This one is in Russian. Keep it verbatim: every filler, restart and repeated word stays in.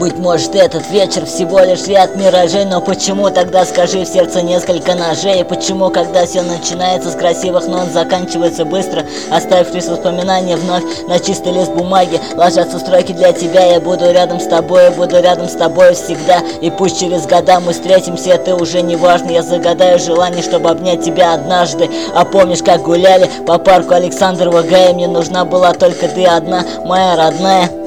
Быть может, этот вечер всего лишь ряд миражей, но почему тогда, скажи, в сердце несколько ножей? И почему, когда все начинается с красивых нот, заканчивается быстро, оставив лишь воспоминания вновь на чистый лист бумаги? Ложатся строки для тебя, я буду рядом с тобой, буду рядом с тобой всегда. И пусть через года мы встретимся, это уже не важно. Я загадаю желание, чтобы обнять тебя однажды. А помнишь, как гуляли по парку Александрова Гая? Мне нужна была только ты одна, моя родная.